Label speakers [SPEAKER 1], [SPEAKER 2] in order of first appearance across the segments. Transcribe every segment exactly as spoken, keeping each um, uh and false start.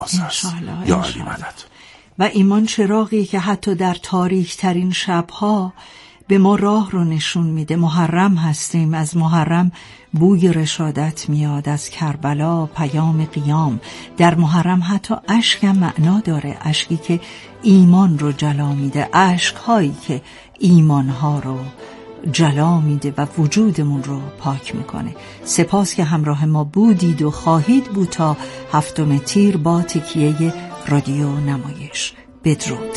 [SPEAKER 1] انشاءالله یا علی مدد. و ایمان چراغی که حتی در تاریک ترین شبها به ما راه رو نشون میده. محرم هستیم، از محرم بوی رشادت میاد، از کربلا پیام قیام. در محرم حتی اشک هم معنا داره، اشکی که ایمان رو جلا میده، اشک هایی که ایمان ها رو جلا میده و وجودمون رو پاک میکنه. سپاس که همراه ما بودید و خواهید بود تا هفتم تیر با تکیه رادیو نمایش. بدرود.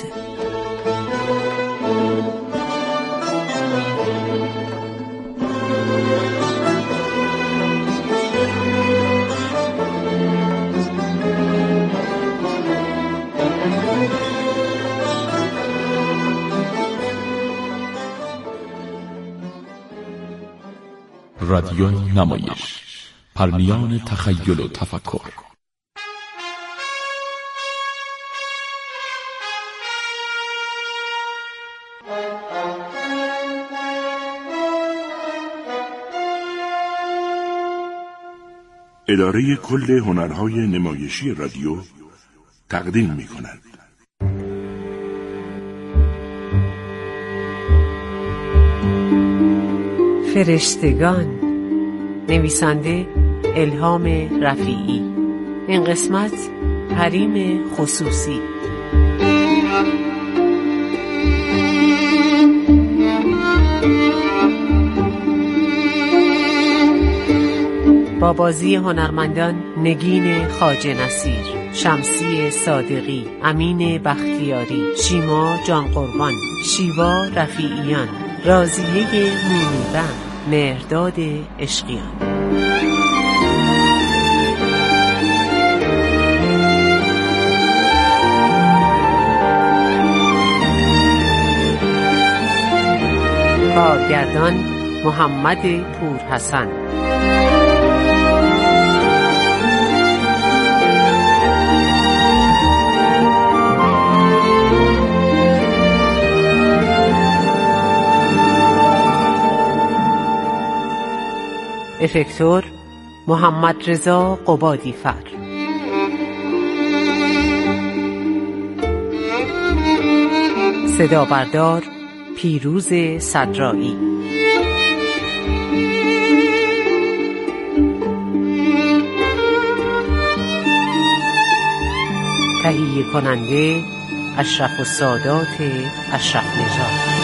[SPEAKER 2] رادیو نمایش، پرمیان تخیل و تفکر.
[SPEAKER 3] اداره کل هنرهای نمایشی رادیو تقدیم می‌کند.
[SPEAKER 4] فرشتگان، نویسنده الهام رفیعی. این قسمت حریم خصوصی. با بازی هنرمندان نگین خواجه نصیر، شمسی صادقی، امین بختیاری، شیما جانقربان، شیوا رفیعیان، رازیه مومی‌بند، مهرداد عشقیان. کارگردان محمد پورحسن. افکتور محمد رضا قبادی فر. صدا بردار پیروز صدرایی. تهیه کننده اشرف السادات اشرف نژاد.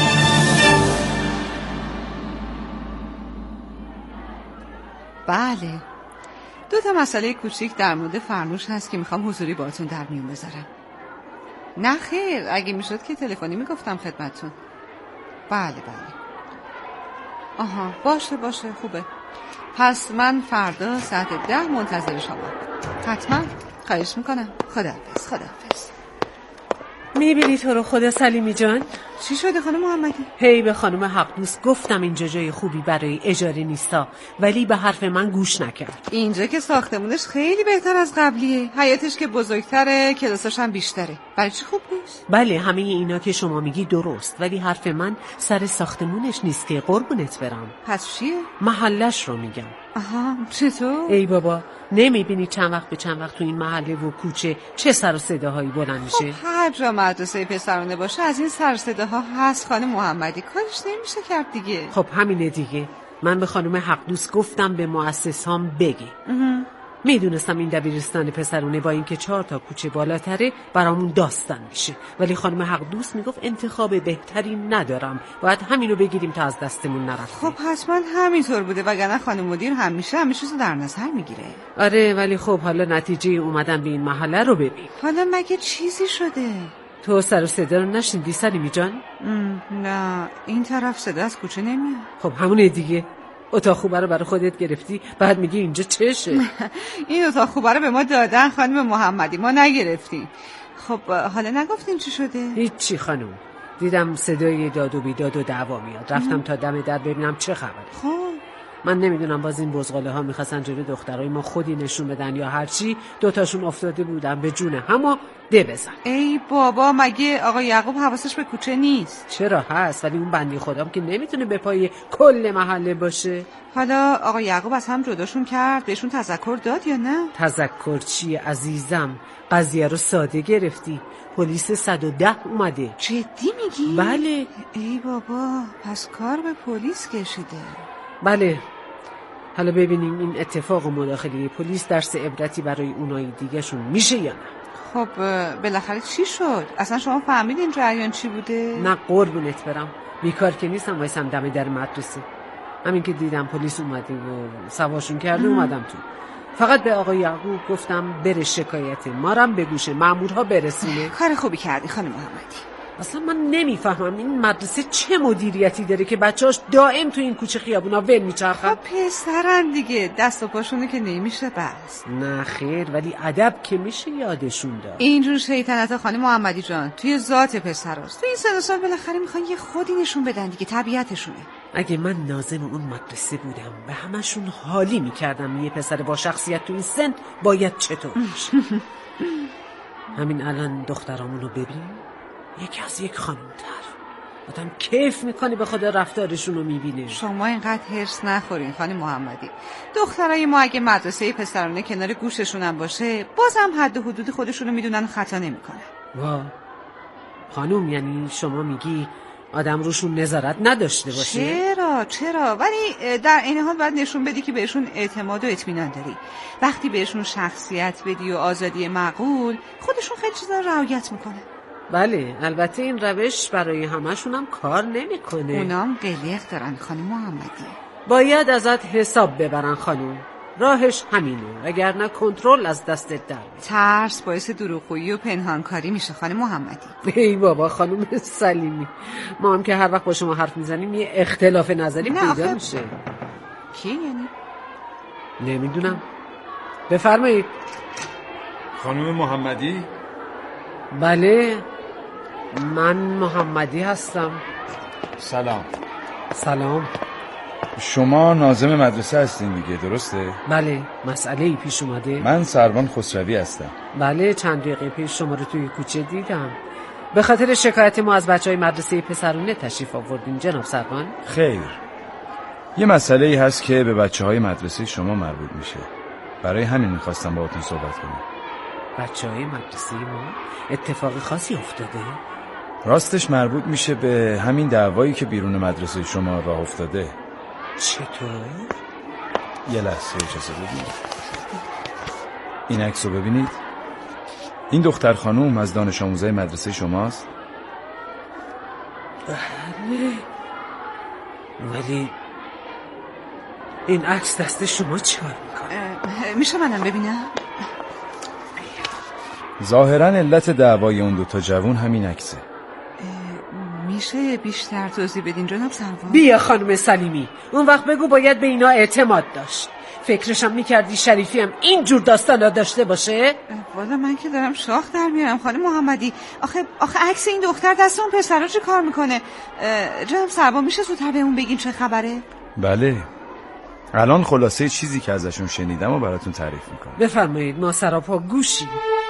[SPEAKER 5] بله، دو تا مسئله کوچیک در مورد فرنوش هست که میخوام حضوری باهاتون در میون بذارم. نه خیر، اگه میشد که تلفنی میگفتم خدمتتون. بله بله. آها، باشه باشه، خوبه. پس من فردا ساعت ده منتظر شما. حتما. خواهش میکنم. خداحافظ. خداحافظ.
[SPEAKER 4] میبینی تو رو خدا سلیمی جان؟
[SPEAKER 5] چی شده خانم محمدی؟
[SPEAKER 4] هی به خانم حقدوس گفتم اینجا جای خوبی برای اجاره نیستا، ولی به حرف من گوش نکرد.
[SPEAKER 5] اینجا که ساختمونش خیلی بهتر از قبلیه، حیاتش که بزرگتره، کلاساش هم بیشتره. برای چی خوب نیست؟
[SPEAKER 4] بله، همه اینا که شما میگی درست، ولی حرف من سر ساختمونش نیست که قربونت برم.
[SPEAKER 5] پس چیه؟
[SPEAKER 4] محلش رو میگم.
[SPEAKER 5] آها، چطور؟
[SPEAKER 4] ای بابا، نمیبینی چند وقت به چند وقت تو این محله و کوچه چه سر و صداهایی بلند میشه؟
[SPEAKER 5] خب هر جا مدرسه پسرانه باشه از این سر صداها هست خانم محمدی، کارش نمیشه کرد دیگه.
[SPEAKER 4] خب همینه دیگه. من به خانم حقدوس گفتم به مؤسسام بگی. میدونستم این دبیرستان پسرونه با اینکه چهار تا کوچه بالاتره برامون داستان میشه، ولی خانم حقدوس میگفت انتخاب بهتری ندارم، باید همینو بگیریم تا از دستمون نرفته.
[SPEAKER 5] خب حتما همینطور بوده، وگرنه خانم مدیر همیشه همیشه رو در نظر میگیره.
[SPEAKER 4] آره، ولی خب حالا نتیجه اومدن به این محله رو ببین.
[SPEAKER 5] حالا مگه چیزی شده؟
[SPEAKER 4] تو سر و صدا رو نشنیدی سلیمی جان؟
[SPEAKER 5] نه، این طرف صدا از کوچه نمیاد.
[SPEAKER 4] خب همونه دیگه. اتاق خوبه رو برای خودت گرفتی، بعد میگی اینجا چشه؟
[SPEAKER 5] این اتاق خوبه رو به ما دادن خانم محمدی، ما نگرفتیم. خب حالا نگفتین چی شده؟
[SPEAKER 4] هیچی خانم، دیدم صدای داد و بیداد و دعوا میاد، رفتم تا دم در ببینم چه خبره.
[SPEAKER 5] خب
[SPEAKER 4] من نمیدونم باز این بزغاله ها میخواستن جلوی دخترای ما خودی نشون بدن یا هرچی، دوتاشون افتاده بودن به جون همو ده بزن.
[SPEAKER 5] ای بابا، مگه آقا یعقوب حواسش به کوچه نیست؟
[SPEAKER 4] چرا هست، ولی اون بندی خودم که نمیتونه به پای کل محله باشه.
[SPEAKER 5] حالا آقا یعقوب از هم جداشون کرد، بهشون تذکر داد یا نه؟
[SPEAKER 4] تذکر چیه عزیزم؟ قضیه رو ساده گرفتی. پلیس صد و ده اومده.
[SPEAKER 5] جدی میگی؟
[SPEAKER 4] بله.
[SPEAKER 5] ای بابا، پس کار به پلیس کشیده.
[SPEAKER 4] بله. حالا ببینیم این اتفاق و مداخله پلیس درس عبرتی برای اونای دیگه شون میشه یا نه.
[SPEAKER 5] خب بالاخره چی شد؟ اصلا شما فهمیدین جریان چی بوده؟
[SPEAKER 4] نه قربونت برم، بیکار که نیستم وایسم دم در مدرسه. همین که دیدم پلیس اومده و سواشون کرده اومدم تو. فقط به آقای یعقوب گفتم بره شکایت ما رم به گوش مامورها برسونه.
[SPEAKER 5] کار خوبی کردی خانم محمدی.
[SPEAKER 4] اصلا من نمیفهمم این مدرسه چه مدیریتی داره که بچه‌هاش دائم تو این کوچه خیابونا ول میچرخن.
[SPEAKER 5] خب پسرن دیگه، دست و پاشونه که نمیشه بس.
[SPEAKER 4] نه خیر، ولی ادب که میشه یادشون داد.
[SPEAKER 5] اینجور شیطنت خانم محمدی جان توی ذات پسراست. تو این سن و سال بالاخره میخوان یه خودی نشون بدن دیگه، طبیعتشونه.
[SPEAKER 4] اگه من ناظم اون مدرسه بودم به همشون حالی میکردم یه پسر با شخصیت تو این سن باید چطور باشه. همین الان دخترامونو ببین، یکی از یک خانم تر. آدم کیف میکنه به خدا رفتارشون رو میبینه.
[SPEAKER 5] شما اینقدر هرس نخورین خانم محمدی. دخترای ما اگه مدرسه پسرانه کنار گوششون هم باشه بازم حد و حدود خودشون رو میدونن، خطا نمیکنن.
[SPEAKER 4] وا خانم، یعنی شما میگی آدم روشون نظارت نداشته باشه؟
[SPEAKER 5] چرا چرا ولی در این حال باید نشون بدی که بهشون اعتماد و اطمینان داری. وقتی بهشون شخصیت بدی و آزادی معقول، خودشون خیلی چیزا رو رعایت میکنه.
[SPEAKER 4] بله، البته این روش برای همشون هم کار نمیکنه.
[SPEAKER 5] اونام قلق دارن خانم محمدی.
[SPEAKER 4] باید ازت حساب ببرن خانم. راهش همینه، وگرنه کنترل از دستت در میره.
[SPEAKER 5] ترس باعث دروغگویی و پنهانکاری میشه خانم محمدی.
[SPEAKER 4] ای بابا خانم سلیمی، ما هم که هر وقت با شما حرف میزنیم یه اختلاف نظری پیدا آخه... میشه.
[SPEAKER 5] کی یعنی؟
[SPEAKER 4] نمیدونم. بفرمایید.
[SPEAKER 6] خانم محمدی؟
[SPEAKER 4] بله، من محمدی هستم.
[SPEAKER 6] سلام.
[SPEAKER 4] سلام.
[SPEAKER 6] شما ناظم مدرسه هستین دیگه، درسته؟
[SPEAKER 4] بله، مسئله‌ای پیش اومده؟
[SPEAKER 6] من سروان خسروی هستم.
[SPEAKER 4] بله، چند دقیقه پیش شما رو توی کوچه دیدم. به خاطر شکایت ما از بچهای مدرسه پسرونه تشریف آوردین جناب سروان؟
[SPEAKER 6] خیر، یه مسئله‌ای هست که به بچهای مدرسه شما مربوط میشه. برای همین میخواستم باهاتون صحبت کنم.
[SPEAKER 4] بچهای مدرسه ما؟ اتفاق خاصی افتاده؟
[SPEAKER 6] راستش مربوط میشه به همین دعوایی که بیرون مدرسه شما راه افتاده.
[SPEAKER 4] چطور؟
[SPEAKER 6] یه لحظه اجازه بدید. این عکس رو ببینید. این دختر خانوم از دانش آموزای مدرسه شماست؟
[SPEAKER 4] بله، ولی این عکس دست شما چیکار میکنه؟
[SPEAKER 5] میشه منم ببینم؟
[SPEAKER 6] ظاهراً علت دعوای اون دوتا جوون همین عکسه.
[SPEAKER 5] میشه بیشتر توضیح بدین جناب سروان؟
[SPEAKER 4] بیا خانم سلیمی، اون وقت بگو باید به اینا اعتماد داشت. فکرشم میکردی شریفی هم اینجور داستانا داشته باشه؟
[SPEAKER 5] والا من که دارم شاخ در میارم خانم محمدی. آخه آخه عکس این دختر دست اون پسرا چه کار میکنه؟ جناب سروان میشه زودتر به اون بگین چه خبره؟
[SPEAKER 6] بله، الان خلاصه چیزی که ازشون شنیدم و براتون تعریف میکنم.
[SPEAKER 4] بفرمایید، ما سراپا گوشی.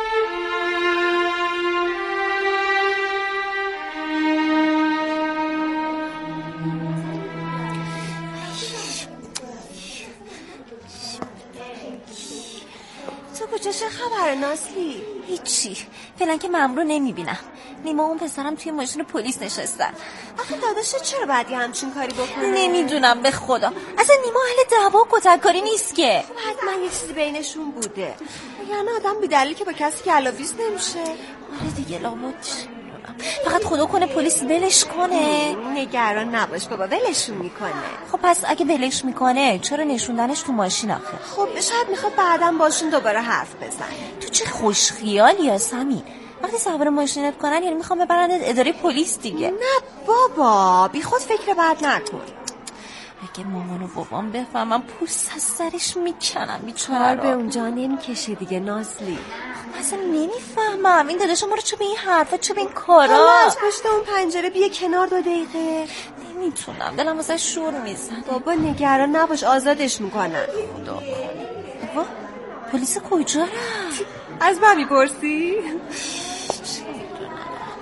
[SPEAKER 7] چه خبره نازلی؟ هیچی، فعلا که مامورو نمیبینم. نیما اون پسرم توی ماشین پلیس نشستن.
[SPEAKER 8] آخه داداشت چرا باید یه همچین کاری بکنه؟
[SPEAKER 7] نمیدونم به خدا. اصلا نیما اهل دعوا و کتککاری نیست که.
[SPEAKER 8] حتما یه چیزی بینشون بوده. یعنی آدم بی دلیل که با کسی که علاویز نمیشه.
[SPEAKER 7] آره دیگه لابد. فقط خدا کنه پلیس ولش کنه.
[SPEAKER 8] نگران نباش بابا، ولشون میکنه.
[SPEAKER 7] خب پس اگه ولش میکنه چرا نشوندنش تو ماشین آخه؟
[SPEAKER 8] خب شاید میخواد بعدم باشون دوباره حرف بزنه.
[SPEAKER 7] تو چه خوش خیالی یا سمی؟ وقتی سوار ماشینت کنن یعنی میخوام ببرنت اداره پلیس دیگه.
[SPEAKER 8] نه بابا، بی خود فکر بد نکن.
[SPEAKER 7] اگه مامان و بابام بفهمم پوست از سرش میکنم بیچاره.
[SPEAKER 8] کار به اونجا نمیکشه دیگه نازلی.
[SPEAKER 7] اصلا نمیفهمم این داداش ما رو چه به این حرفا چه به این کارا.
[SPEAKER 8] حالا از پشت اون پنجره بیا کنار دو دقیقه.
[SPEAKER 7] نمیتونم، دلم واسه شور میزنه.
[SPEAKER 8] بابا نگران نباش، آزادش میکنن.
[SPEAKER 7] خدا کنه. بابا پلیس کجا رفت؟
[SPEAKER 5] از من میپرسی؟
[SPEAKER 7] چه میدونم.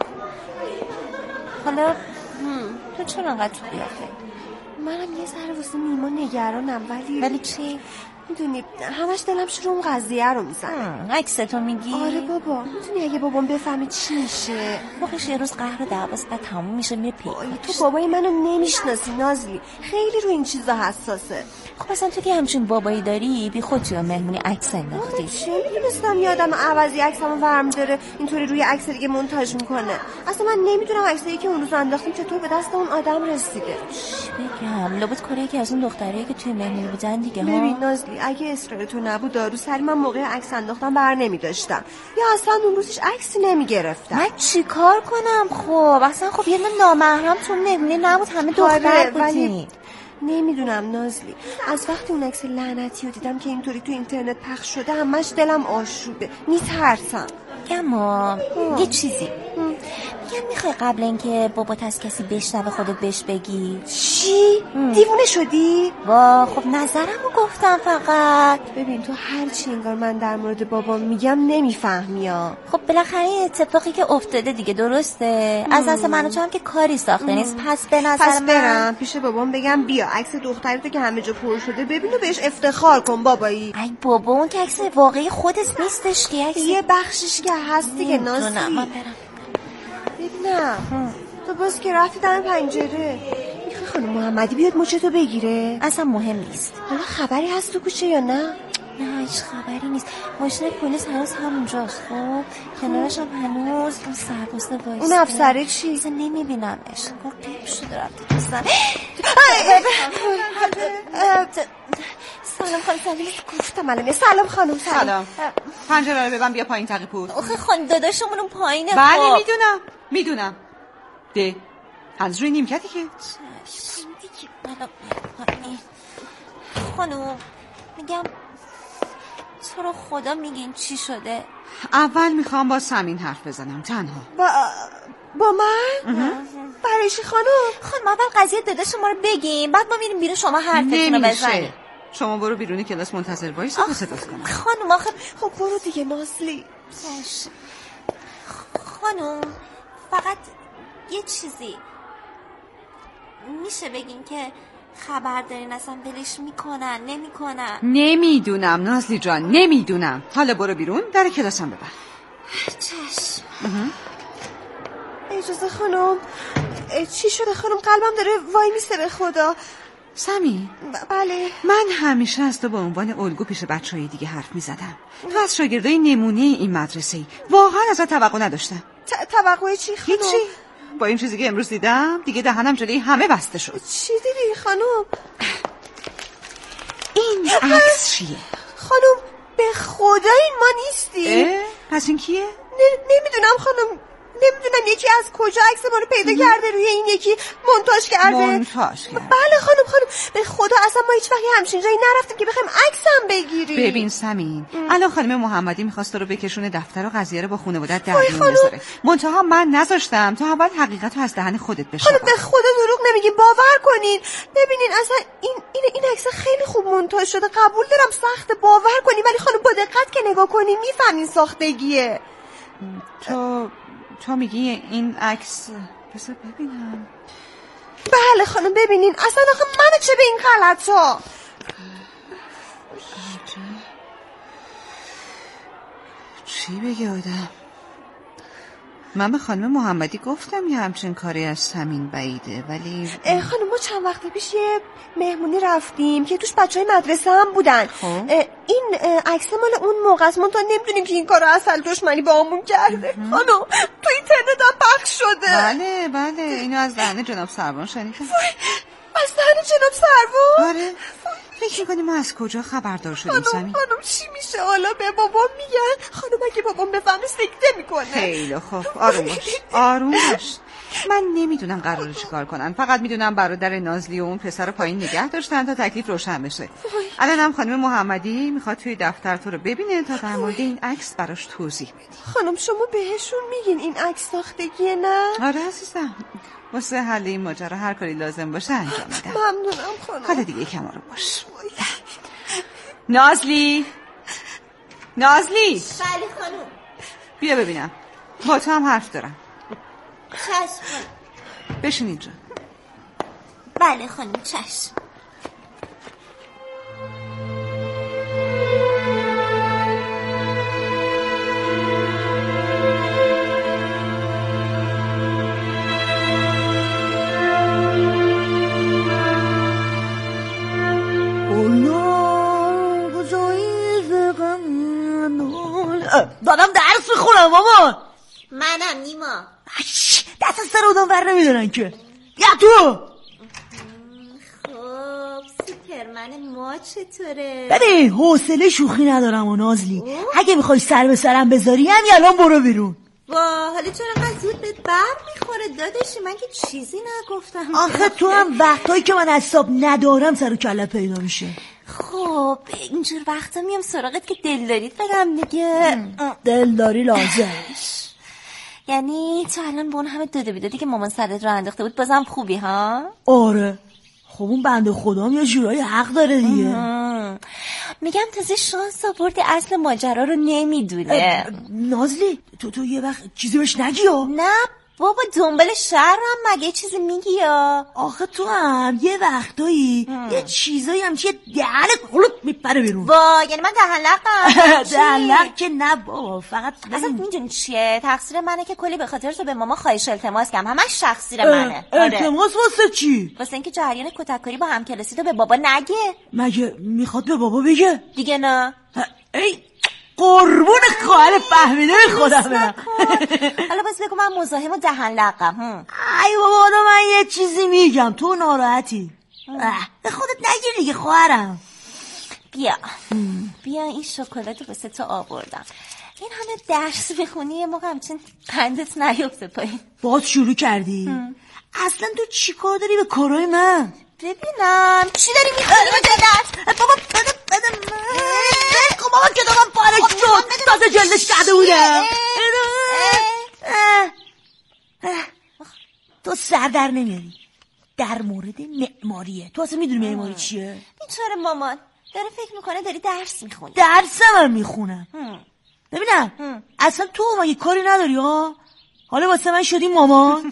[SPEAKER 7] حالا تو چرا انقدر تو قیافه؟
[SPEAKER 8] منم یه ذره واسه نیما نگرانم، ولی
[SPEAKER 7] ولی چی؟
[SPEAKER 8] میدونی همش دلم شروع اون قضیه رو میزنه.
[SPEAKER 7] عکستو میگی؟
[SPEAKER 8] آره بابا، میدونی اگه بابام بفهمه چی میشه؟
[SPEAKER 7] واقعش یه روز قهر و دعواست بعد تموم میشه میره پیکارش.
[SPEAKER 8] تو بابای منو نمیشناسی نازلی، خیلی رو این چیزا حساسه.
[SPEAKER 7] خب اصلا تو که همچین بابایی داری بی خود توی مهمونی عکس انداختی.
[SPEAKER 8] چه میدونستم یه آدم عوضی عکسمو ورم داره اینطوری روی عکس دیگه مونتاژ میکنه. اصلا من نمیدونم عکسایی که اون روز انداختیم چطور به دست اون آدم رسیده.
[SPEAKER 7] چی بگم؟ لابد کاری که از اون دخترایی که توی مهمونی بودن دیگه ها.
[SPEAKER 8] ببین نازلی، اگه اصرار تو نبود دارو سری من موقع عکس انداختم بر نمیداشتم، یا اصلا اون روزش عکسی نمیگرفتم.
[SPEAKER 7] من چیکار کنم؟ خب اصلا خب یه نامحرم تو مهمونی نبود، همه دختر بودیم.
[SPEAKER 8] نمیدونم نازلی، از وقتی اون عکس لعنتی رو دیدم که اینطوری تو اینترنت پخش شده همش دلم آشوبه، میترسم.
[SPEAKER 7] اما یه چیزی میگم، میخوای قبل اینکه بابات از کسی بشنوه خودت بهش بگی؟
[SPEAKER 8] چی؟ ام. دیوونه شدی؟
[SPEAKER 7] وا خب نظرمو گفتم فقط.
[SPEAKER 8] ببین تو هر چی انگار من در مورد بابام میگم نمیفهمی ها.
[SPEAKER 7] خب بالاخره این اتفاقی که افتاده دیگه درسته. ام. از دست من و تو هم که کاری ساخته نیست، پس به نظر
[SPEAKER 8] پس
[SPEAKER 7] من
[SPEAKER 8] برم پیش بابام بگم بیا عکس دختری تو که همه جا پر شده ببین و بهش افتخار کن بابایی.
[SPEAKER 7] ای بابا اون که عکس واقعی خودت نیستش که، عکس
[SPEAKER 8] یه بخشش که هست دیگه نازلی.
[SPEAKER 7] من برم
[SPEAKER 8] ببینم تو باز که رفتی در پنجره، میخوای خانم محمدی بیاد مچتو بگیره؟
[SPEAKER 7] اصلا مهم نیست.
[SPEAKER 8] حالا خبری هست تو کوچه یا نه؟
[SPEAKER 7] نه هیچ خبری نیست. ماشین پلیس هنوز همونجاست. خب کنارش هم هنوز اون سربازه وایسته.
[SPEAKER 8] اون افسره چی؟
[SPEAKER 7] اصلا نمیبینمش. خب قیب شده رفته دوستم. سلام خانم سلام.
[SPEAKER 8] گفتم الان سلام خانم.
[SPEAKER 5] سلام. پنجره رو ببن بیا پایین تقی پور.
[SPEAKER 7] آخه خانم داداشمون اون پایینه.
[SPEAKER 5] بله میدونم میدونم. ده هنوز روی نیمکتی که
[SPEAKER 7] خانم میگم تو رو خدا میگین چی شده؟
[SPEAKER 5] اول میخوام با سمین حرف بزنم تنها.
[SPEAKER 8] با با من؟ برای چی خانم؟
[SPEAKER 7] خانم اول قضیه داداش ما رو بگیم بعد ما میریم بیرون شما حرفتون رو بزنید.
[SPEAKER 5] شما برو بیرون کلاس منتظر وایسا تا صداش کنم.
[SPEAKER 7] خانم آخه
[SPEAKER 8] خب برو دیگه نازلی.
[SPEAKER 7] باشه خانم فقط یه چیزی میشه بگین که خبر دارین اصلا ولش میکنن نمیکنن؟
[SPEAKER 5] نمیدونم نازلی جان نمیدونم. حالا برو بیرون در کلاسم ببر.
[SPEAKER 7] چشم.
[SPEAKER 8] اجازه خانم. چی شده خانم؟ قلبم داره وای میسته به خدا.
[SPEAKER 5] سمی
[SPEAKER 8] ب- بله
[SPEAKER 5] من همیشه از تو به عنوان الگو پیش بچهای دیگه حرف میزدم. تو از شاگردای نمونه این مدرسه‌ای. واقعا ازت توقع نداشتم.
[SPEAKER 8] ت- توقع چی خانم؟
[SPEAKER 5] هیچی. با این چیزی که امروز دیدم دیگه دهنم جلوی همه بسته شد.
[SPEAKER 8] چی دیدی خانم؟
[SPEAKER 5] این عکس چیه؟
[SPEAKER 8] خانم به خدا این ما نیستی.
[SPEAKER 5] پس این کیه؟
[SPEAKER 8] ن- نمیدونم خانم، نمیدونم یکی از کجا عکس ما رو پیدا کرده روی این یکی مونتاژ کرده.
[SPEAKER 5] مونتاژ کرده.
[SPEAKER 8] بله خانم خانم به خدا اصلا ما هیچ وقت همچین جایی نرفتیم که بخوایم عکسم بگیریم.
[SPEAKER 5] ببین سمین الان خانم محمدی می‌خواست تو رو بکشونه دفتر و قضیه رو با خانواده‌ات در میون بذاره. منتها من نذاشتم تا اول حقیقت رو از دهن خودت بشنوم.
[SPEAKER 8] خانم به خدا دروغ نمیگین، باور کنین. ببینین اصلا این این این عکس خیلی خوب مونتاژ شده، قبول دارم سخت باور کنین، ولی خانم با دقت که نگاه کنین میفهمین ساختگیه.
[SPEAKER 5] تو تو میگی این عکس بذار ببینم.
[SPEAKER 8] بله خانم ببینین اصلا آخه منو چه به این غلطا.
[SPEAKER 5] چی بگه آدم؟ من به خانم محمدی گفتم یه همچین کاری از سمین بعیده، ولی
[SPEAKER 8] خانم ما چند وقت پیش یه مهمونی رفتیم که توش بچهای مدرسه هم بودن. این عکس مال اون موقع است، من تا نمیدونیم که این کارو اصل دشمنی با همون کرده. خانم تو اینترنت هم پخش شده.
[SPEAKER 5] بله بله اینو از دهن جناب سروان شنیدم.
[SPEAKER 8] از دهن جناب سروان؟
[SPEAKER 5] آره. فکر می‌کنی ما از کجا خبردار شدیم سمین؟
[SPEAKER 8] خانم چی میشه حالا؟ به بابام میگن. خانم اگه بابام بفهمه سکته میکنه.
[SPEAKER 5] خیلی خوب آروم باش آروم باش. من نمیدونم قراره چیکار کنن، فقط میدونم برادر نازلی و اون پسر پایین نگه داشتن تا تکلیف روشن بشه. الانم خانم محمدی میخواد توی دفتر تو رو ببینه تا در مورد این عکس براش توضیح بدی.
[SPEAKER 8] خانم شما بهشون میگین این عکس ساختگیه نه؟
[SPEAKER 5] آره عزیزم، واسه حل این ماجرا هر کاری لازم باشه انجام میدم.
[SPEAKER 8] ممنونم خانم.
[SPEAKER 5] حالا دیگه کم رو باش. نازلی نازلی
[SPEAKER 7] بله خانم.
[SPEAKER 5] بیا ببینم، با تو هم حرف دارم.
[SPEAKER 7] چشم.
[SPEAKER 5] بشین اینجا.
[SPEAKER 7] بله خانم چشم.
[SPEAKER 9] دادم درس میخونم مامان.
[SPEAKER 7] منم نیما.
[SPEAKER 9] دست سر اودم بر نمیدارن که. یا تو
[SPEAKER 7] خب سوپرمن ما چطوره؟
[SPEAKER 9] ببین حوصله شوخی ندارم و نازلی اوه. اگه میخوای سر به سرم بذاری همین الان برو بیرون.
[SPEAKER 7] وا حالا چرا انقدر زود بهت بر میخوره داداشی؟ من که چیزی نگفتم.
[SPEAKER 9] آخه تو هم وقتایی که من حساب ندارم سر و کلت پیدا میشه.
[SPEAKER 7] خب اینجور وقتا میام سراغت که دل دارید بدم دیگه.
[SPEAKER 9] دلداری لازم.
[SPEAKER 7] یعنی تو الان با اون همه داده بیدادی که مامان سرت رو انداخته بود بازم خوبی ها؟
[SPEAKER 9] آره. خب اون بنده خودم یه جورایی حق داره دیگه.
[SPEAKER 7] میگم تازه شانس آوردی اصل ماجرا رو نمیدونه.
[SPEAKER 9] نازلی تو تو یه وقت چیزی بهش نگی ها؟
[SPEAKER 7] نه بابا دنبال شهرم مگه چیزی میگی یا؟
[SPEAKER 9] آخه تو هم یه وقتایی هم. یه چیزایی هم چیه دهن قلوب میپره بیرون.
[SPEAKER 7] وا یعنی من دهن لقم؟
[SPEAKER 9] دهن لق که نه بابا، فقط
[SPEAKER 7] اصلا میدونی چیه؟ تقصیر منه که کلی به خاطر تو به ماما خواهش التماس کردم. همش تقصیر منه.
[SPEAKER 9] التماس واسه چی؟
[SPEAKER 7] واسه اینکه جریان کتککاری با همکلاسی تو به بابا نگه.
[SPEAKER 9] مگه میخواد به بابا بگه؟
[SPEAKER 7] دیگه نه.
[SPEAKER 9] ای قربون خواهر فهمیده خودم برم.
[SPEAKER 7] حالا باز بگو من مزاحم و دهن لقم.
[SPEAKER 9] ای بابا حالا من یه چیزی میگم تو ناراحتی. به خودت نگیر دیگه خواهرم.
[SPEAKER 7] بیا هم. بیا این شکلاتو واسه تو آوردم. این همه درس بخونی یه موقع همچین قندت نیفته پایین.
[SPEAKER 9] باز شروع کردی؟ هم. اصلا تو چی کار داری به کارهای من؟
[SPEAKER 7] ببینم چی داری میخوری به درس؟
[SPEAKER 9] بابا بده بده من خب بابا که دارم پارک شد تازه جلدش کرده بودم. تو سر در نمیاری در مورد معماریه. تو اصلا میدونی معماری چیه؟
[SPEAKER 7] بیچاره مامان داره فکر میکنه داری درس میخونی.
[SPEAKER 9] درسم هم میخونم. ببینم هم. اصلا تو مگه کاری نداری ها؟ حالا واسه من شدی مامان.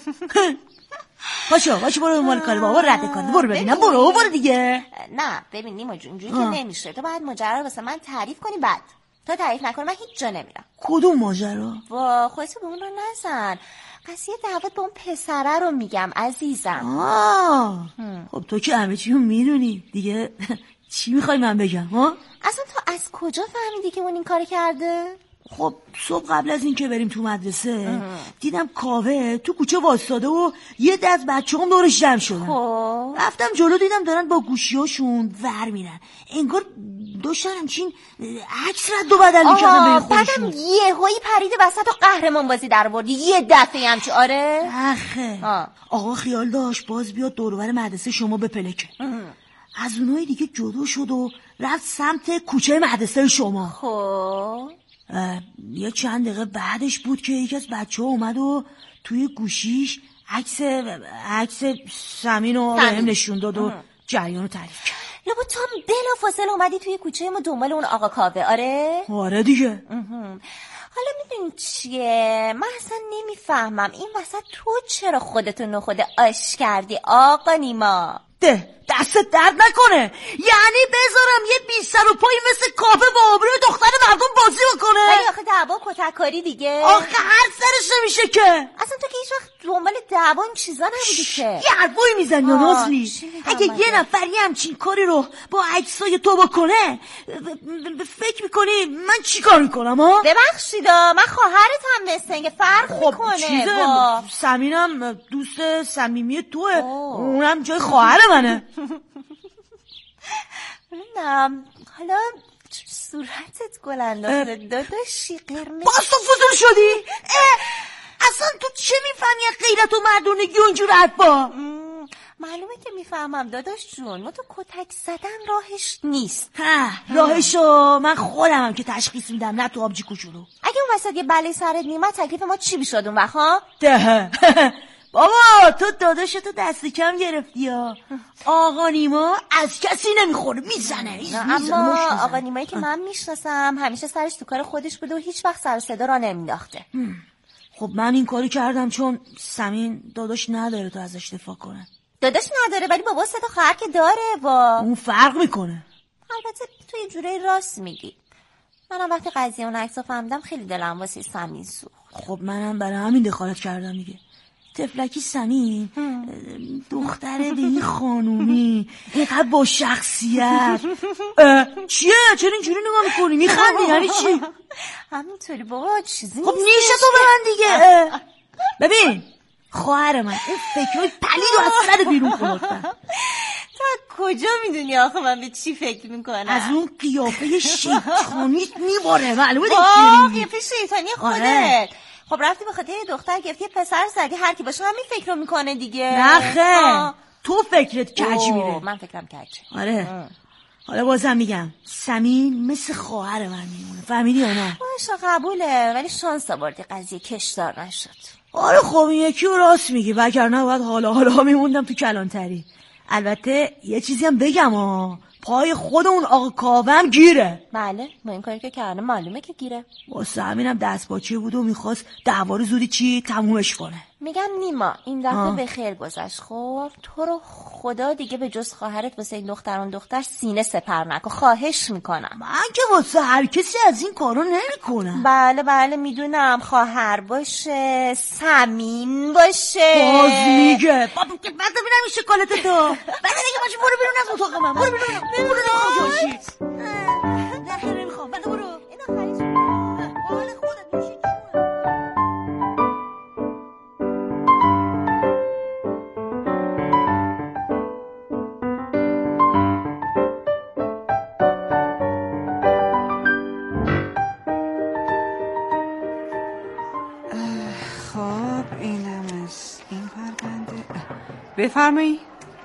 [SPEAKER 9] پاشو پاشو برو مال کار بابا رد کن. برو ببینم برو برو دیگه.
[SPEAKER 7] نه ببین نیما جون اینجوری که نمیشه. تو باید ماجرا رو واسه من تعریف کنی بعد. تا تعریف نکنی من هیچ جا نمیرم.
[SPEAKER 9] کدوم ماجرا؟
[SPEAKER 7] وا خودت به اون رو نزن. قضیه دعوت با اون پسره رو میگم عزیزم.
[SPEAKER 9] آه خب تو که همه چی رو میدونی دیگه. چی میخوای من بگم ها؟
[SPEAKER 7] اصلا تو از کجا فهمیدی که اون این کار کرده؟
[SPEAKER 9] خب صبح قبل از این که بریم تو مدرسه اه. دیدم کاوه تو کوچه واسطاده و یه دست بچه هم دورش جمع شدن.
[SPEAKER 7] خب
[SPEAKER 9] رفتم جلو دیدم دارن با گوشیاشون ور میرن. انگار داشتن همچین عکس رد و بدل میکردن بین خودشون.
[SPEAKER 7] بعدم یه هایی پرید وسط و قهرمان بازی در آوردی یه دفعه همچی. آره
[SPEAKER 9] آخه آه. آقا خیال داشت باز بیاد دور و بر مدرسه شما بپلکه. از اونایی دیگه جدا شد و رفت سمت کوچه مدرسه شما.
[SPEAKER 7] خب
[SPEAKER 9] یه چند دقیقه بعدش بود که یکی از بچه ها اومد و توی گوشیش عکس عکس سمین رو بهم نشون داد و جریان رو تعریف کرد.
[SPEAKER 7] لابا تو هم بلافاصله اومدی توی کوچه ما دنبال اون آقا کاوه. آره
[SPEAKER 9] آره دیگه.
[SPEAKER 7] حالا میدونی چیه من اصلا نمیفهمم این وسط تو چرا خودتو نخود آش کردی آقا نیما؟
[SPEAKER 9] ده دست درد نکنه. یعنی بذارم یه بی سر و پایی مثل کافه با آبروی دختر مردم بازی بکنه؟
[SPEAKER 7] ولی آخه دعوا کتککاری دیگه.
[SPEAKER 9] آخه هر سرش نمیشه که.
[SPEAKER 7] اصلا تو که هیچ وقت دنبال دعوا این چیزا نبودی که.
[SPEAKER 9] یه حرفایی میزنی یا نازلی؟ اگه یه نفر یه همچین کاری رو با عکسای تو بکنه فکر میکنی من چی کار میکنم ها؟
[SPEAKER 7] ببخشیدا من خواهرتم مثل اینکه فرق
[SPEAKER 9] خب
[SPEAKER 7] میکنه.
[SPEAKER 9] چیزه با... سمینم دوست صمیمی توه. اونم جای خواهر منه.
[SPEAKER 7] نه حالا صورتت گل انداخته داداشی قرمز.
[SPEAKER 9] باز تو فضول شدی؟ اصلا تو چه میفهمی نمیفهمی غیرت و مردونگی و اینجور حرفا؟
[SPEAKER 7] معلومه که میفهمم داداش جون، ما تو کتک زدن راهش نیست.
[SPEAKER 9] ها راهشو من خودمم که تشخیص میدم، نه تو آبجی کوچولو.
[SPEAKER 7] اگه اون وسط یه بله سرت میومد تکلیف ما چی میشد اون وقت ها؟
[SPEAKER 9] ده بابا تو داداشتو دست کم گرفتی یا آقا نیما از کسی نمیخوره، میزنه.
[SPEAKER 7] اما آقا نیمایی که من میشناسم همیشه سرش تو کار خودش بوده و هیچ وقت سر صدا را نمینداخته.
[SPEAKER 9] خب من این کاری کردم چون سمین داداش نداره تو ازش دفاع کنه.
[SPEAKER 7] داداش نداره ولی بابا صدا خواهر که داره. با
[SPEAKER 9] اون فرق میکنه.
[SPEAKER 7] البته تو یه جوری راست میگی. منم وقتی قضیه اون عکسو فهمیدم خیلی دلم واسه سمین سوخت.
[SPEAKER 9] خب منم برای همین دخالت کردم دیگه. تفلکی سمین دختر دیگه خانومی اینقدر با شخصیت. چیه؟ چرا اینجوری نگاه میکنی؟ میخندی یعنی چی؟
[SPEAKER 7] همینطوری بابا چیزی
[SPEAKER 9] خب نیشه تو به من دیگه. ببین خواهر من اون فکرهای پلید و از سر بیرون کنفتن.
[SPEAKER 7] تا کجا میدونی آخه من به چی فکر میکنم؟
[SPEAKER 9] از اون قیافه شیطانی میباره. معلومه دیگه
[SPEAKER 7] آه قیافه شیطانی خودت. خب رفتی به خاطر دختر گرفتی یه پسر زدی، هر کی باشه همین فکر رو میکنه دیگه.
[SPEAKER 9] نخه تو فکرت کج میره.
[SPEAKER 7] من فکرم کج.
[SPEAKER 9] آره اه. حالا بازم میگم سمین مثل خواهر من میمونه، فهمیدی یا نه؟
[SPEAKER 7] باشه قبوله، ولی شانس آوردی قضیه کشدار نشد.
[SPEAKER 9] آره خب این یکی رو راست میگی، وگرنه باید حالا حالا میموندم تو کلانتری. البته یه چیزی هم بگم ها، پای خود اون آقا کاوم گیره.
[SPEAKER 7] بله ما این کاری که کرده معلومه که گیره.
[SPEAKER 9] واسه همینم دست باچه بود و میخواست دعوا رو زودی چی تمومش کنه.
[SPEAKER 7] میگم نیما این دفعه به خیر گذشت. خب تو رو خدا دیگه به جز خواهرت واسه این دختران دختر سینه سپر نکن، خواهش میکنم.
[SPEAKER 9] من که واسه هر کسی از این کارو نمیکنم.
[SPEAKER 7] بله بله میدونم، خواهر باشه سمین باشه.
[SPEAKER 9] باز میگه بابا که بعد ببینم این شکلات تو بعد دیگه باشه برو بیرون از اتاق من، برو بیرون برو نمیخوام جاشی. نه نمیخوام، بعد برو اینا خریش حال خودت میشی.
[SPEAKER 5] بفرمایی.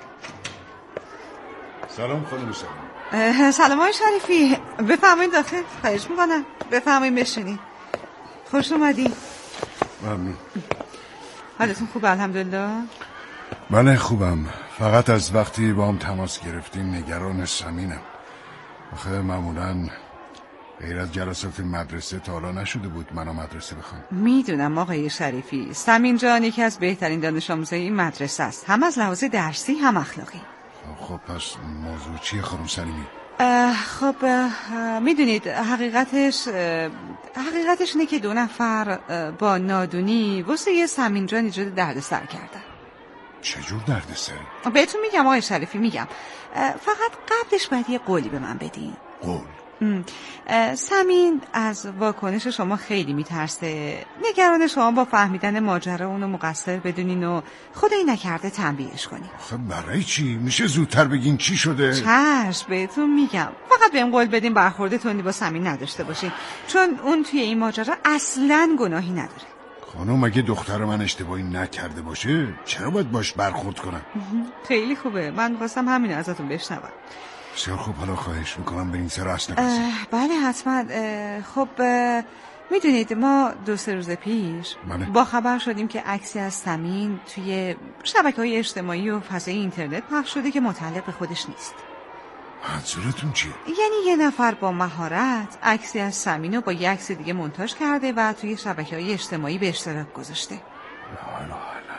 [SPEAKER 3] سلام خانم سلام.
[SPEAKER 5] سلام های شریفی، بفرمایید داخل. خواهش میکنم بفرمایید بشینید. خوش اومدی.
[SPEAKER 3] ممنون.
[SPEAKER 5] حالتون خوبه الحمدلله؟
[SPEAKER 3] بله خوبم، فقط از وقتی با هم تماس گرفتیم نگران سمینم. آخه معمولاً غیر از جلسات مدرسه تا حالا نشده بود منو مدرسه بخوام.
[SPEAKER 5] میدونم آقای شریفی، سمین جان یکی از بهترین دانش آموزای این مدرسه است، هم از لحاظ درسی هم اخلاقی.
[SPEAKER 3] خب پس موضوع چیه خانم سلیمی؟
[SPEAKER 5] خب میدونید حقیقتش حقیقتش اینه که دو نفر با نادونی واسه یه سمین جان ایجاد دردسر کردن.
[SPEAKER 3] چجور دردسری؟
[SPEAKER 5] بهتون میگم آقای شریفی، میگم فقط قبلش باید یه قولی به من بدین.
[SPEAKER 3] قول؟
[SPEAKER 5] سمین از واکنش شما خیلی میترسه، نگران شما با فهمیدن ماجرا اونو مقصر بدونین و خدایی نکرده تنبیهش کنین.
[SPEAKER 3] خب برای چی؟ میشه زودتر بگین چی شده؟
[SPEAKER 5] چشم بهتون میگم، فقط بهم قول بدین برخورد تندی با سمین نداشته باشین، چون اون توی این ماجرا اصلاً گناهی نداره.
[SPEAKER 3] خانم اگه دختر من اشتباهی نکرده باشه چرا باید باش برخورد کنم؟
[SPEAKER 5] خیلی خوبه، من خواستم همین ازتون بشنوم.
[SPEAKER 3] بسیار خوب، حالا خواهش میکنم به این سر اصل نبزید.
[SPEAKER 5] بله حتما. خب میدونید ما دو سه روز پیش
[SPEAKER 3] بله. با
[SPEAKER 5] خبر شدیم که عکسی از سمین توی شبکه‌های اجتماعی و فضای اینترنت پخش شده که متعلق به خودش نیست.
[SPEAKER 3] منظورتون چیه؟
[SPEAKER 5] یعنی یه نفر با مهارت عکسی از سمین رو با یه عکس دیگه مونتاژ کرده و توی شبکه‌های اجتماعی به اشتراک گذاشته.
[SPEAKER 3] لا لا لا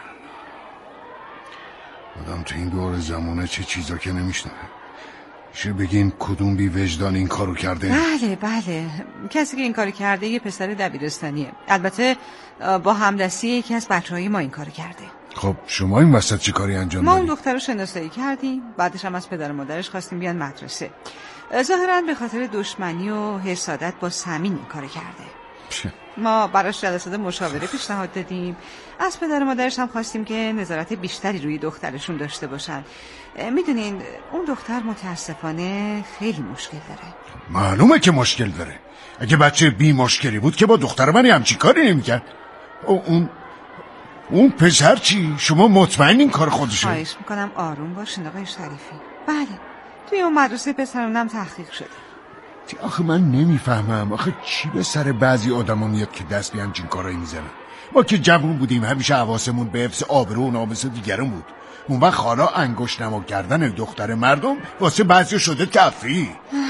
[SPEAKER 3] آدم تو این دور زمانه چه چیزا که نمیشنوه. میشه بگین کدوم بی وجدان این کارو کرده؟
[SPEAKER 5] بله بله، کسی که این کارو کرده یه پسر دبیرستانیه، البته با همدستی یکی از بچه‌های ما این کارو کرده.
[SPEAKER 3] خب شما این وسط چی کاری انجام
[SPEAKER 5] ما
[SPEAKER 3] دادید؟
[SPEAKER 5] اون دختر رو شناسایی کردیم، بعدش هم از پدر و مادرش خواستیم بیان مدرسه. ظاهراً به خاطر دشمنی و حسادت با سمین این کارو کرده.
[SPEAKER 3] پشه.
[SPEAKER 5] ما براش جلسات مشاوره پیشنهاد دادیم، از پدر و مادرش هم خواستیم که نظارت بیشتری روی دخترشون داشته باشن. میدونین اون دختر متاسفانه خیلی مشکل داره.
[SPEAKER 3] معلومه که مشکل داره، اگه بچه بی مشکلی بود که با دختر من همچی کاری نمی‌کرد. او اون اون پسر چی؟ شما مطمئن این کار خودشه؟
[SPEAKER 5] خواهش میکنم آروم باشین آقای شریفی. بله توی اون مدرسه پسرونم تحقیق شده.
[SPEAKER 3] آخه من نمیفهمم، آخه چی به سر بعضی آدما میاد که دست به همچین کارایی میزنن؟ ما که جوون بودیم همیشه حواسمون به حفظ آبرو و ناموس دیگران بود. اون وقت حالا انگشت نما کردن دختر مردم واسه بعضی شده تفریح.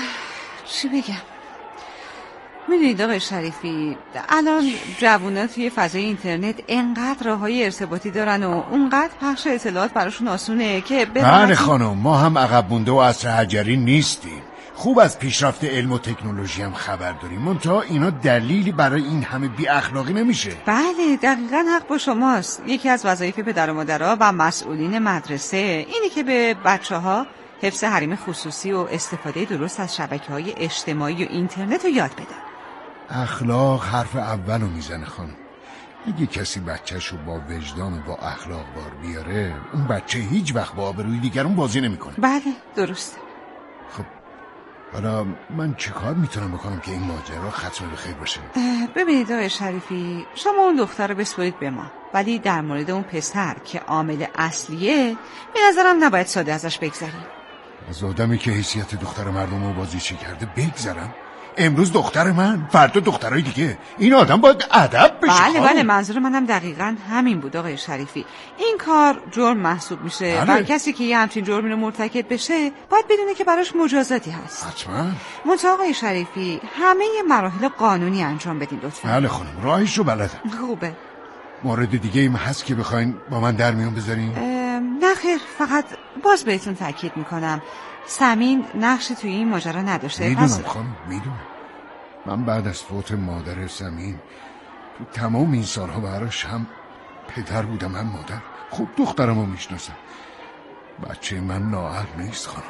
[SPEAKER 5] چی بگم؟ میدونید آقای شریفی الان جوونا توی فضای اینترنت انقدر راههای ارتباطی دارن و اونقدر پخش اطلاعات براشون آسونه که
[SPEAKER 3] بله خانم، ما هم عقب مونده و عصر حجری نیستیم. خوب از پیشرفت علم و تکنولوژی هم خبر داریم، منتها اینا دلیلی برای این همه بی اخلاقی نمیشه.
[SPEAKER 5] بله دقیقاً حق با شماست. یکی از وظایف پدر و مادرها و مسئولین مدرسه اینه که به بچه‌ها حفظ حریم خصوصی و استفاده درست از شبکه‌های اجتماعی و اینترنت رو یاد بدن.
[SPEAKER 3] اخلاق حرف اولو میزنه خانم. اگه کسی بچه‌شو با وجدان و با اخلاق بار بیاره، اون بچه هیچ وقت با آبروی دیگران بازی نمیکنه.
[SPEAKER 5] بله درسته.
[SPEAKER 3] خب حالا من چه کار میتونم بکنم که این ماجرا ختم به خیر باشه؟
[SPEAKER 5] ببینید آقای شریفی، شما اون دختر رو بسپارید به ما، ولی در مورد اون پسر که عامل اصلیه به نظرم نباید ساده ازش بگذریم.
[SPEAKER 3] از آدمی که حیثیت دختر مردم رو بازیچی کرده بگذرم؟ امروز دختر من، فردا دخترای دیگه. این آدم باید ادب بشه.
[SPEAKER 5] بله بله منظور منم دقیقاً همین بود آقای شریفی. این کار جرم محسوب میشه و کسی که یه همچین جرمی رو مرتکب بشه باید بدونه که براش مجازاتی هست.
[SPEAKER 3] حتما.
[SPEAKER 5] منتها آقای شریفی همه مراحل قانونی انجام بدین لطفاً.
[SPEAKER 3] بله خانم، راهش رو بلدم.
[SPEAKER 5] خوبه.
[SPEAKER 3] مورد دیگه ایم هست که بخواین با من در میون بذارین؟
[SPEAKER 5] نه خیر، فقط باز بهتون تاکید میکنم سمین نقشی توی این ماجرا نداشته.
[SPEAKER 3] میدونم پس... خانم میدونم. من بعد از فوت مادر سمین تو تمام این سالها براش هم پدر بودم هم مادر. خوب دخترمو میشناسم. بچه من نااهل نیست خانم.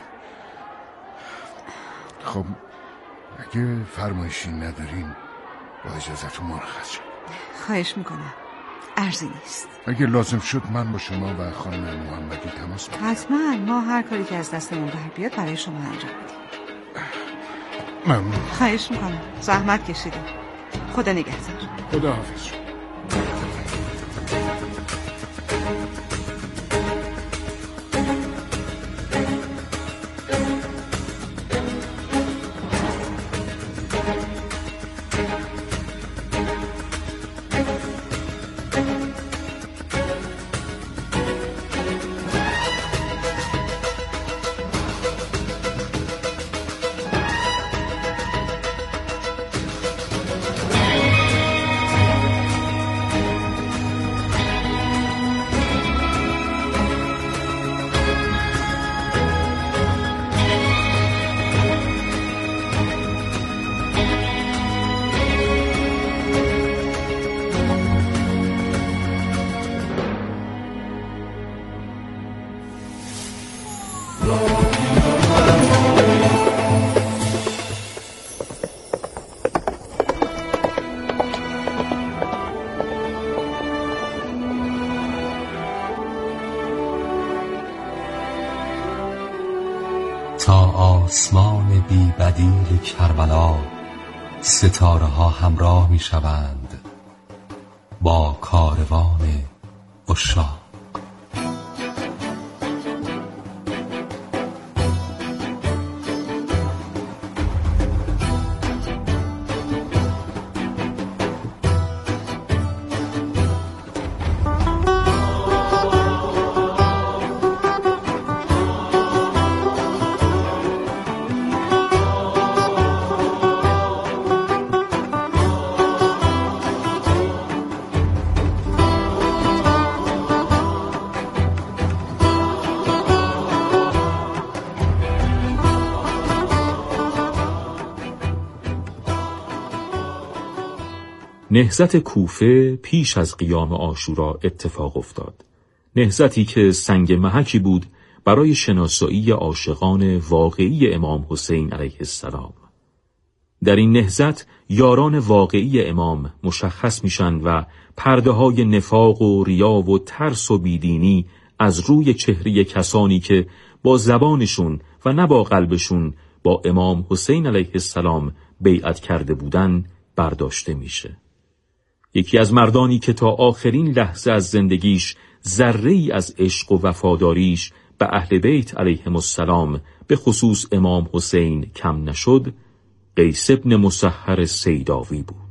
[SPEAKER 3] خب اگه فرمایشی ندارین با اجازتون مرخص شد.
[SPEAKER 5] خواهش میکنم، عرضی نیست.
[SPEAKER 3] اگه لازم شد من با شما و خانم محمدی تماس بگیرم.
[SPEAKER 5] حتما، ما هر کاری که از دستمون بر بیاد برای شما انجام میدیم.
[SPEAKER 3] ممنون.
[SPEAKER 5] خواهش میکنم، زحمت کشیدم. خدا نگهدار.
[SPEAKER 3] خدا حافظ.
[SPEAKER 10] تا آسمان بی بدیل کربلا ستاره ها همراه می شوند با کاروان عشاق.
[SPEAKER 2] نهضت کوفه پیش از قیام عاشورا اتفاق افتاد. نهضتی که سنگ محکی بود برای شناسایی عاشقان واقعی امام حسین علیه السلام. در این نهضت یاران واقعی امام مشخص میشن و پرده های نفاق و ریا و ترس و بیدینی از روی چهره کسانی که با زبانشون و نه با قلبشون با امام حسین علیه السلام بیعت کرده بودن برداشته میشه. یکی از مردانی که تا آخرین لحظه از زندگیش ذره‌ای از عشق و وفاداریش به اهل بیت علیهم السلام به خصوص امام حسین کم نشد، قیس ابن مسهر سیداوی بود.